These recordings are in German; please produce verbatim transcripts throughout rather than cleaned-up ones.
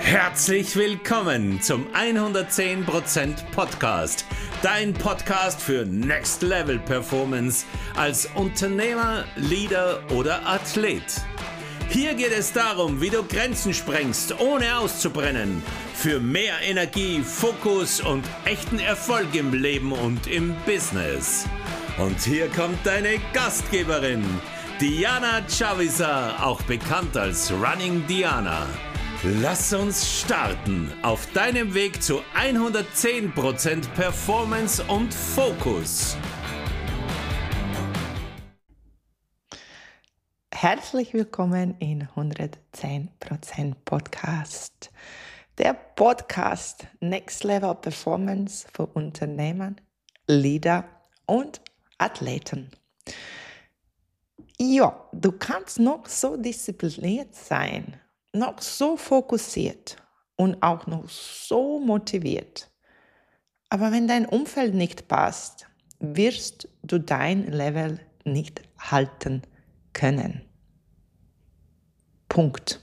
Herzlich willkommen zum hundertzehn Prozent Podcast, dein Podcast für Next Level Performance als Unternehmer, Leader oder Athlet. Hier geht es darum, wie du Grenzen sprengst, ohne auszubrennen, für mehr Energie, Fokus und echten Erfolg im Leben und im Business. Und hier kommt deine Gastgeberin, Diana Chavisa, auch bekannt als Running Diana. Lass uns starten auf deinem Weg zu hundertzehn Prozent Performance und Fokus. Herzlich willkommen in hundertzehn Prozent Podcast. Der Podcast Next Level Performance für Unternehmer, Leader und Athleten. Ja, du kannst noch so diszipliniert sein, noch so fokussiert und auch noch so motiviert. Aber wenn dein Umfeld nicht passt, wirst du dein Level nicht halten können. Punkt.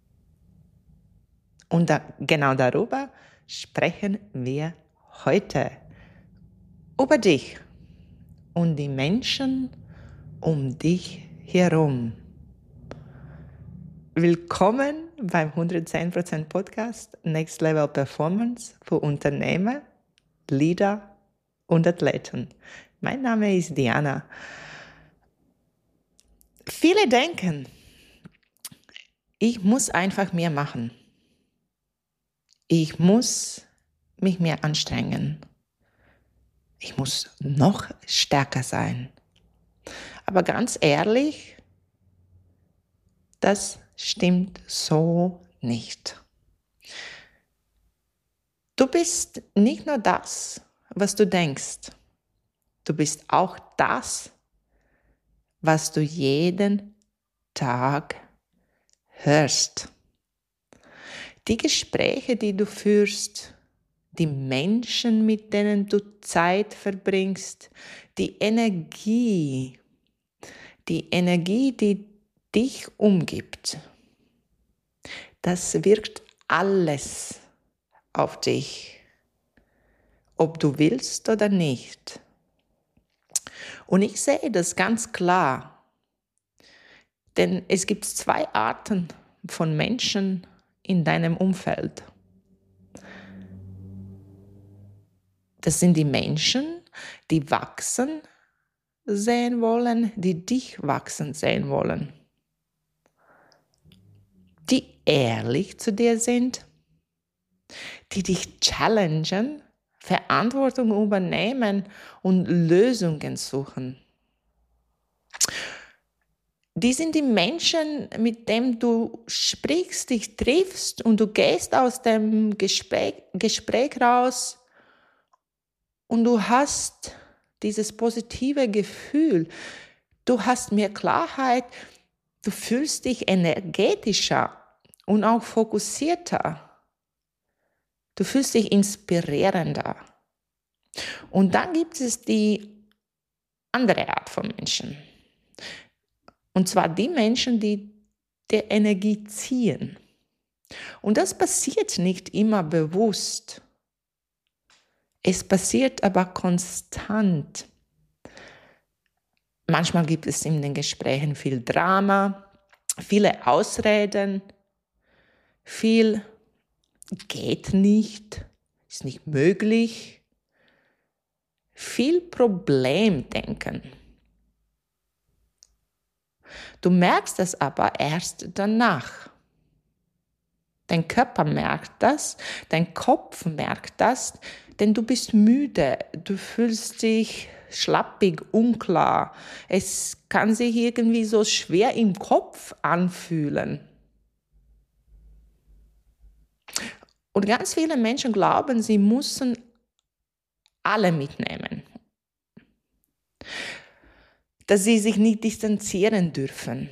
Und da, genau darüber sprechen wir heute. Über dich und die Menschen um dich herum. Willkommen beim hundertzehn Prozent Podcast Next Level Performance für Unternehmer, Leader und Athleten. Mein Name ist Diana. Viele denken, ich muss einfach mehr machen. Ich muss mich mehr anstrengen. Ich muss noch stärker sein. Aber ganz ehrlich, das stimmt so nicht. Du bist nicht nur das, was du denkst. Du bist auch das, was du jeden Tag hörst. Die Gespräche, die du führst, die Menschen, mit denen du Zeit verbringst, die Energie, die Energie, die dich umgibt, das wirkt alles auf dich, ob du willst oder nicht. Und ich sehe das ganz klar, denn es gibt zwei Arten von Menschen in deinem Umfeld. Das sind die Menschen, die wachsen sehen wollen, die dich wachsen sehen wollen. Die ehrlich zu dir sind, die dich challengen, Verantwortung übernehmen und Lösungen suchen. Die sind die Menschen, mit denen du sprichst, dich triffst und du gehst aus dem Gespräch, Gespräch raus und du hast dieses positive Gefühl. Du hast mehr Klarheit, du fühlst dich energetischer und auch fokussierter. Du fühlst dich inspirierender. Und dann gibt es die andere Art von Menschen. Und zwar die Menschen, die der Energie ziehen. Und das passiert nicht immer bewusst. Es passiert aber konstant. Manchmal gibt es in den Gesprächen viel Drama, viele Ausreden, viel geht nicht, ist nicht möglich, viel Problemdenken. Du merkst das aber erst danach. Dein Körper merkt das, dein Kopf merkt das, denn du bist müde, du fühlst dich schlappig, unklar. Es kann sich irgendwie so schwer im Kopf anfühlen. Und ganz viele Menschen glauben, sie müssen alle mitnehmen. Dass sie sich nicht distanzieren dürfen.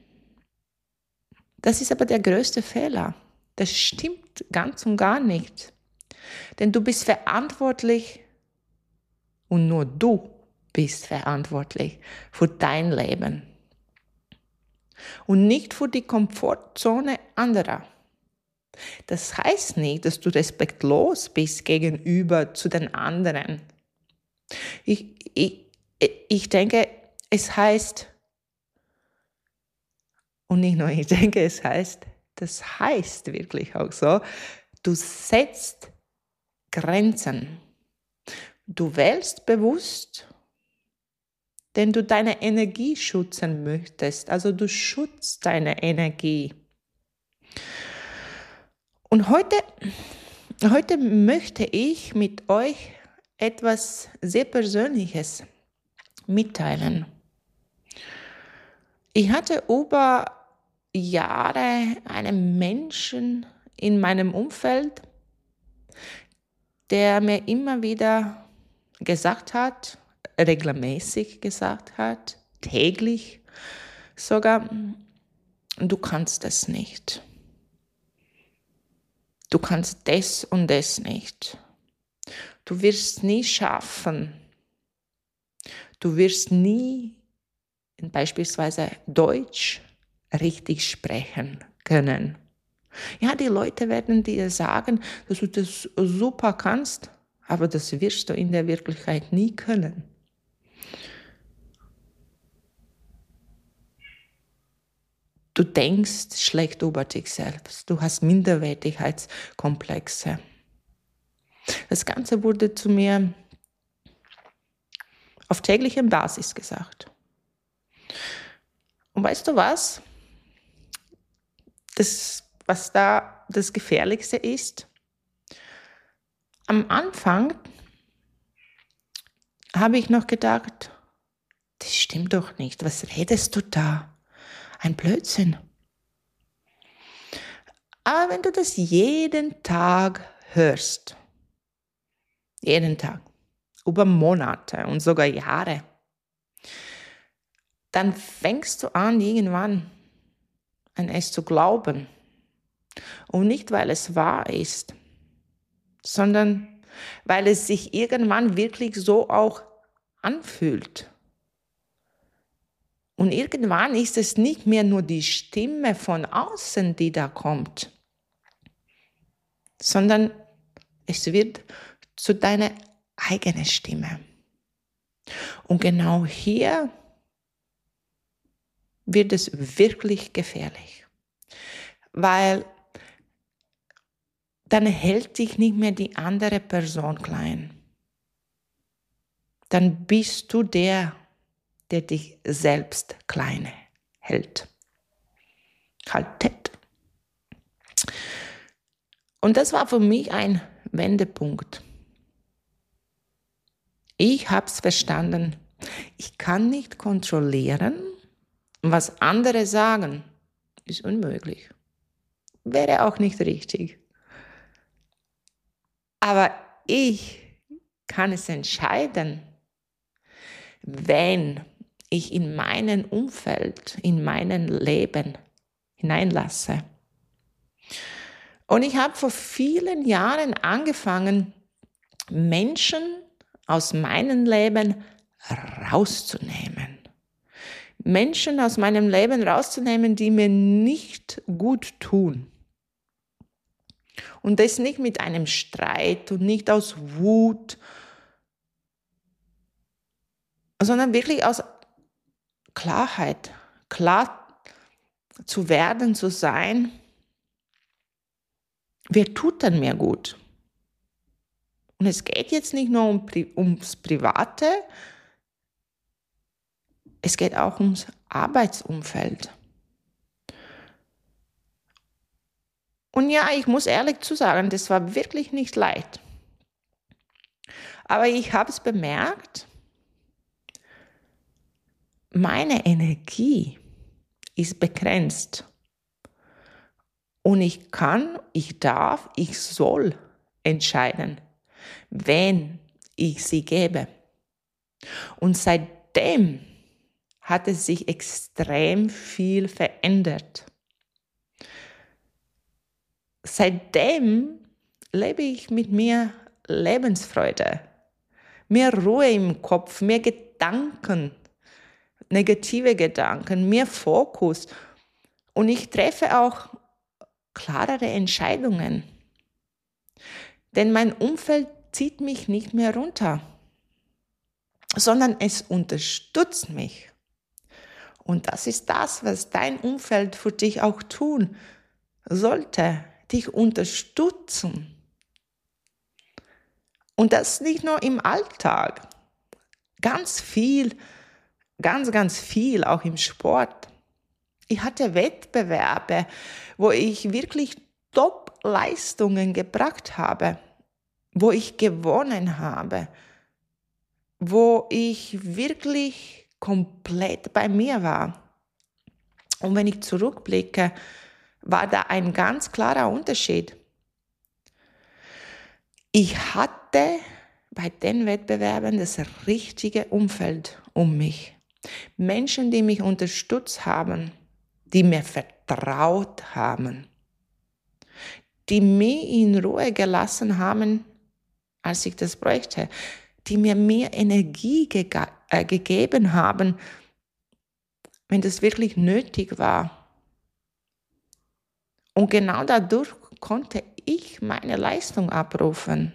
Das ist aber der größte Fehler. Das stimmt ganz und gar nicht. Denn du bist verantwortlich und nur du bist verantwortlich für dein Leben. Und nicht für die Komfortzone anderer. Das heißt nicht, dass du respektlos bist gegenüber zu den anderen. Ich, ich, ich denke, es heißt, und nicht nur ich denke, es heißt, das heißt wirklich auch so, du setzt Grenzen. Du wählst bewusst, denn du deine Energie schützen möchtest. Also du schützt deine Energie. Und heute, heute möchte ich mit euch etwas sehr Persönliches mitteilen. Ich hatte über Jahre einen Menschen in meinem Umfeld, der mir immer wieder gesagt hat, regelmäßig gesagt hat, täglich sogar, du kannst das nicht. Du kannst das und das nicht. Du wirst nie schaffen. Du wirst nie beispielsweise Deutsch richtig sprechen können. Ja, die Leute werden dir sagen, dass du das super kannst, aber das wirst du in der Wirklichkeit nie können. Du denkst schlecht über dich selbst. Du hast Minderwertigkeitskomplexe. Das Ganze wurde zu mir auf täglicher Basis gesagt. Und weißt du was? Das, was da das Gefährlichste ist, am Anfang habe ich noch gedacht, das stimmt doch nicht. Was redest du da? Ein Blödsinn. Aber wenn du das jeden Tag hörst, jeden Tag, über Monate und sogar Jahre, dann fängst du an, irgendwann an es zu glauben. Und nicht, weil es wahr ist, sondern weil es sich irgendwann wirklich so auch anfühlt. Und irgendwann ist es nicht mehr nur die Stimme von außen, die da kommt, sondern es wird zu deiner eigenen Stimme. Und genau hier wird es wirklich gefährlich, weil dann hält dich nicht mehr die andere Person klein. Dann bist du der, der dich selbst klein hält. Haltet. Und das war für mich ein Wendepunkt. Ich habe es verstanden. Ich kann nicht kontrollieren, was andere sagen. Ist unmöglich. Wäre auch nicht richtig. Aber ich kann es entscheiden, wenn ich in meinem Umfeld, in meinem Leben hineinlasse. Und ich habe vor vielen Jahren angefangen, Menschen aus meinem Leben rauszunehmen. Menschen aus meinem Leben rauszunehmen, die mir nicht gut tun. Und das nicht mit einem Streit und nicht aus Wut, sondern wirklich aus Klarheit, klar zu werden, zu sein, wer tut denn mir gut? Und es geht jetzt nicht nur um, ums Private, es geht auch ums Arbeitsumfeld. Und ja, ich muss ehrlich zu sagen, das war wirklich nicht leicht. Aber ich habe es bemerkt, meine Energie ist begrenzt. Und ich kann, ich darf, ich soll entscheiden, wen ich sie gebe. Und seitdem hat es sich extrem viel verändert. Seitdem lebe ich mit mir Lebensfreude, mehr Ruhe im Kopf, mehr Gedanken, negative Gedanken, mehr Fokus. Und ich treffe auch klarere Entscheidungen. Denn mein Umfeld zieht mich nicht mehr runter, sondern es unterstützt mich. Und das ist das, was dein Umfeld für dich auch tun sollte, dich unterstützen. Und das nicht nur im Alltag, ganz viel, ganz, ganz viel auch im Sport. Ich hatte Wettbewerbe, wo ich wirklich Top-Leistungen gebracht habe, wo ich gewonnen habe, wo ich wirklich komplett bei mir war. Und wenn ich zurückblicke, war da ein ganz klarer Unterschied. Ich hatte bei den Wettbewerben das richtige Umfeld um mich. Menschen, die mich unterstützt haben, die mir vertraut haben, die mich in Ruhe gelassen haben, als ich das bräuchte, die mir mehr Energie ge- äh, gegeben haben, wenn das wirklich nötig war. Und genau dadurch konnte ich meine Leistung abrufen.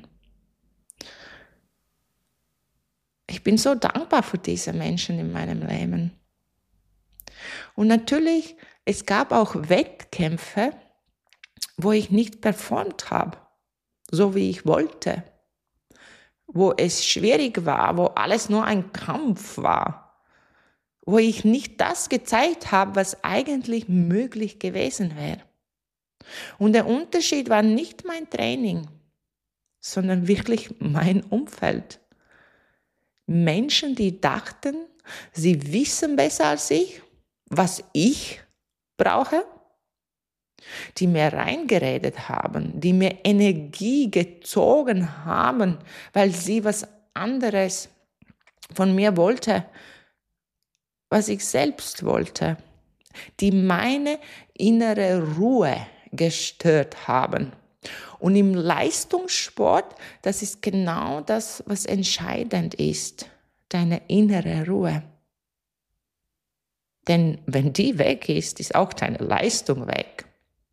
Ich bin so dankbar für diese Menschen in meinem Leben. Und natürlich, es gab auch Wettkämpfe, wo ich nicht performt habe, so wie ich wollte, wo es schwierig war, wo alles nur ein Kampf war, wo ich nicht das gezeigt habe, was eigentlich möglich gewesen wäre. Und der Unterschied war nicht mein Training, sondern wirklich mein Umfeld. Menschen, die dachten, sie wissen besser als ich, was ich brauche, die mir reingeredet haben, die mir Energie gezogen haben, weil sie was anderes von mir wollte, was ich selbst wollte, die meine innere Ruhe gestört haben. Und im Leistungssport, das ist genau das, was entscheidend ist, deine innere Ruhe. Denn wenn die weg ist, ist auch deine Leistung weg.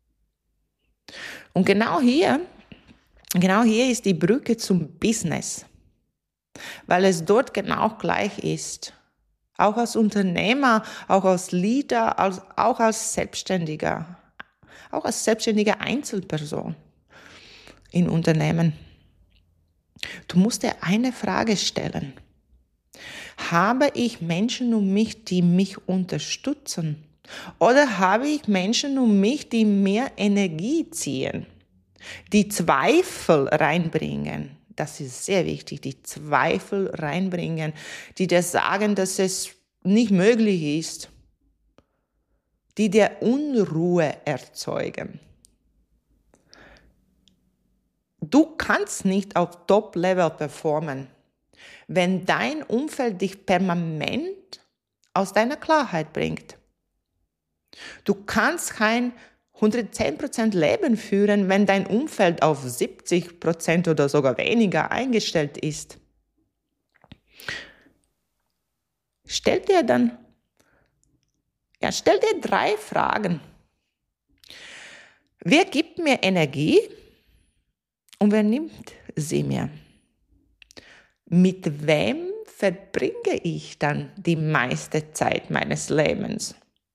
Und genau hier, genau hier ist die Brücke zum Business, weil es dort genau gleich ist. Auch als Unternehmer, auch als Leader, als, auch als Selbstständiger, auch als selbstständige Einzelperson in Unternehmen. Du musst dir eine Frage stellen. Habe ich Menschen um mich, die mich unterstützen? Oder habe ich Menschen um mich, die mir Energie ziehen, die Zweifel reinbringen? Das ist sehr wichtig, die Zweifel reinbringen, die dir sagen, dass es nicht möglich ist, die dir Unruhe erzeugen. Du kannst nicht auf Top-Level performen, wenn dein Umfeld dich permanent aus deiner Klarheit bringt. Du kannst kein hundertzehn Prozent Leben führen, wenn dein Umfeld auf siebzig Prozent oder sogar weniger eingestellt ist. Stell dir dann, ja, stell dir drei Fragen. Wer gibt mir Energie und wer nimmt sie mir? Mit wem verbringe ich dann die meiste Zeit meines Lebens?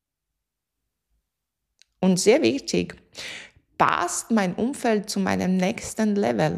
Und sehr wichtig, passt mein Umfeld zu meinem nächsten Level?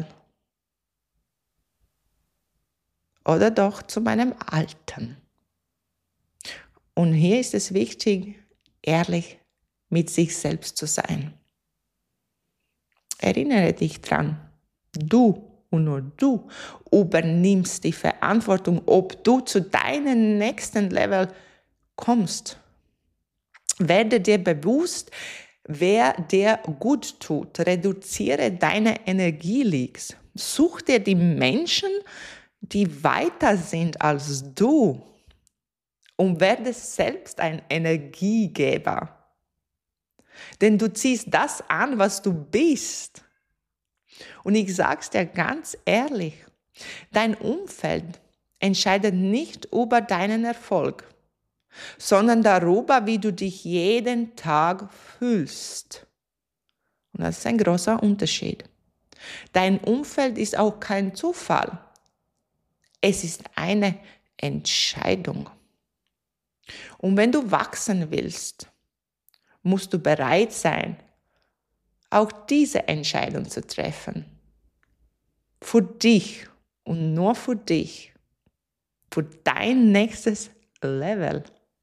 Oder doch zu meinem alten? Und hier ist es wichtig, ehrlich mit sich selbst zu sein. Erinnere dich dran, du und nur du übernimmst die Verantwortung, ob du zu deinem nächsten Level kommst. Werde dir bewusst, wer dir gut tut. Reduziere deine Energieleaks. Such dir die Menschen, die weiter sind als du. Und werde selbst ein Energiegeber. Denn du ziehst das an, was du bist. Und ich sage es dir ganz ehrlich, dein Umfeld entscheidet nicht über deinen Erfolg, sondern darüber, wie du dich jeden Tag fühlst. Und das ist ein großer Unterschied. Dein Umfeld ist auch kein Zufall. Es ist eine Entscheidung. Und wenn du wachsen willst, musst du bereit sein, auch diese Entscheidung zu treffen. Für dich und nur für dich. Für dein nächstes Level.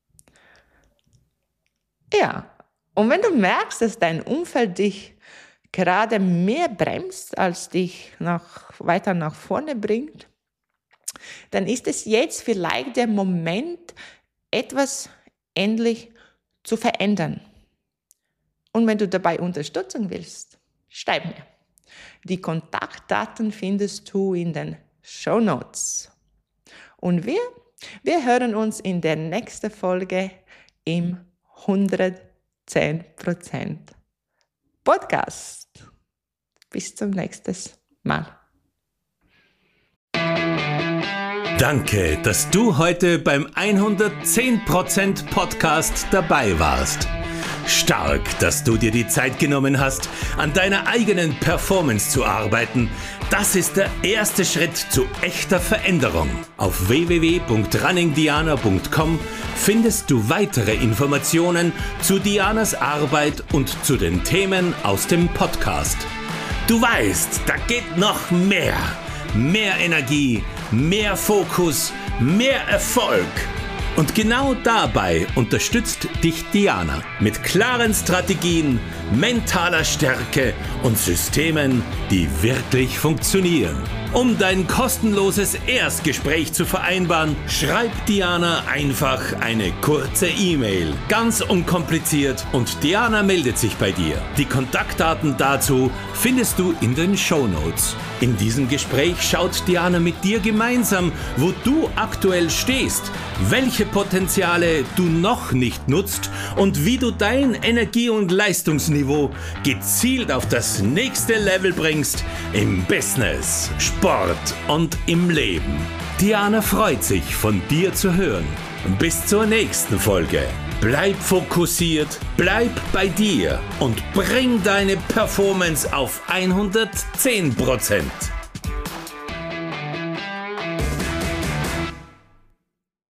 Ja, und wenn du merkst, dass dein Umfeld dich gerade mehr bremst, als dich nach, weiter nach vorne bringt, dann ist es jetzt vielleicht der Moment, etwas endlich zu verändern. Und wenn du dabei Unterstützung willst, schreib mir. Die Kontaktdaten findest du in den Shownotes. Und wir, wir hören uns in der nächsten Folge im hundertzehn Prozent Podcast. Bis zum nächsten Mal. Danke, dass du heute beim hundertzehn Prozent Podcast dabei warst. Stark, dass du dir die Zeit genommen hast, an deiner eigenen Performance zu arbeiten. Das ist der erste Schritt zu echter Veränderung. Auf w w w punkt running diana punkt com findest du weitere Informationen zu Dianas Arbeit und zu den Themen aus dem Podcast. Du weißt, da geht noch mehr. Mehr Energie, mehr Fokus, mehr Erfolg. Und genau dabei unterstützt dich Diana mit klaren Strategien, mentaler Stärke und Systemen, die wirklich funktionieren. Um dein kostenloses Erstgespräch zu vereinbaren, schreib Diana einfach eine kurze E-Mail. Ganz unkompliziert und Diana meldet sich bei dir. Die Kontaktdaten dazu findest du in den Shownotes. In diesem Gespräch schaut Diana mit dir gemeinsam, wo du aktuell stehst, welche Potenziale du noch nicht nutzt und wie du dein Energie- und Leistungsniveau gezielt auf das nächste Level bringst im Business, Sport und im Leben. Diana freut sich, von dir zu hören. Bis zur nächsten Folge. Bleib fokussiert, bleib bei dir und bring deine Performance auf hundertzehn Prozent.